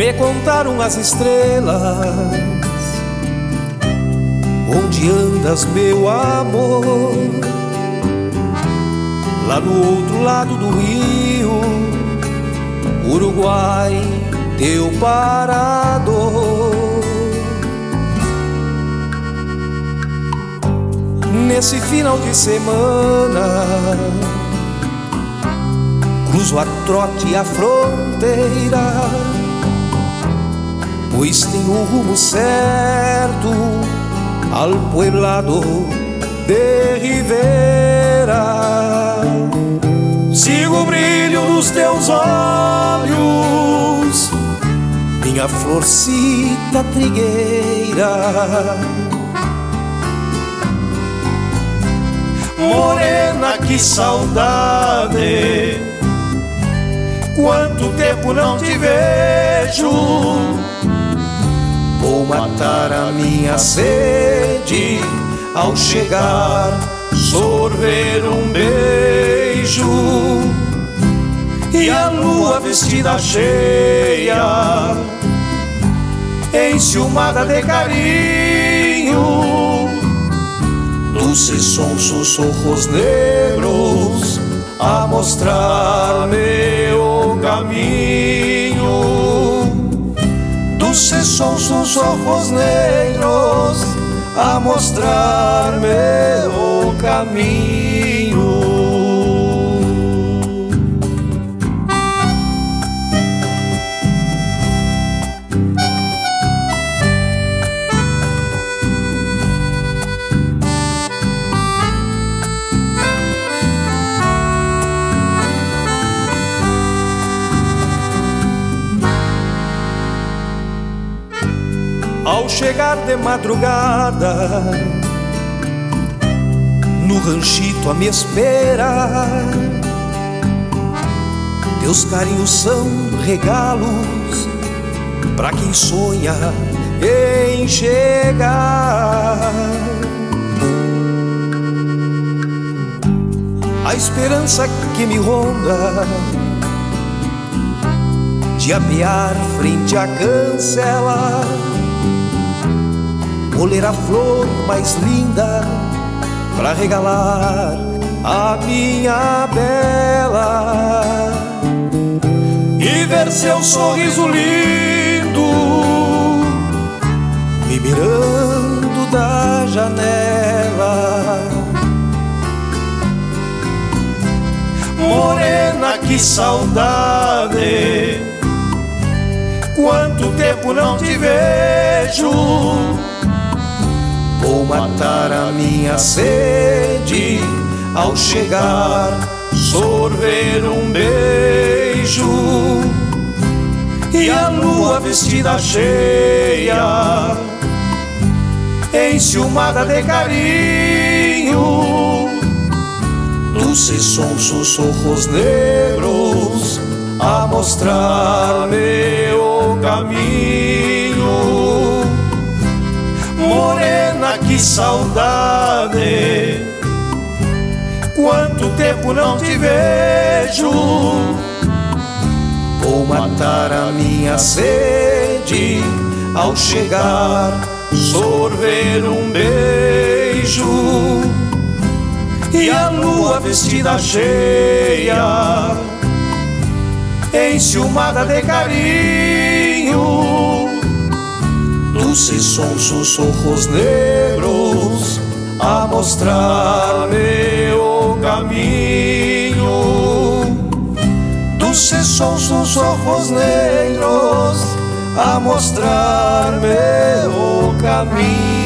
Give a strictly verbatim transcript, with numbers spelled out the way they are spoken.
me contaram as estrelas onde andas, meu amor, lá no outro lado do rio, Uruguai, teu parador. Nesse final de semana cruzo a trote a fronteira, pois tenho o rumo certo al poblado de Rivera. Sigo o brilho dos teus olhos, minha florcita trigueira. Morena, que saudade, quanto tempo não te vejo. Vou matar a minha sede ao chegar, sorver um beijo. E a lua vestida cheia, enciumada de carinho, doces são sussurros negros a mostrar-me o caminho. Doces são sussurros negros a mostrar-me o caminho. Ao chegar de madrugada no ranchito a me esperar, teus carinhos são regalos pra quem sonha em chegar. A esperança que me ronda de apear frente à cancela, colher a flor mais linda pra regalar a minha bela, e ver seu sorriso lindo me mirando da janela. Morena, que saudade, quanto tempo não te vejo. Vou matar a minha sede ao chegar, sorver um beijo. E a lua vestida cheia, enciumada de carinho, doces são sussurros negros a mostrar-me o caminho. Morena, que saudade, quanto tempo não te vejo. Vou matar a minha sede ao chegar, sorver um beijo. E a lua vestida cheia, enciumada de carinho, doces são sussurros negros a mostrar-me o caminho. Doces são sussurros negros a mostrar-me o caminho.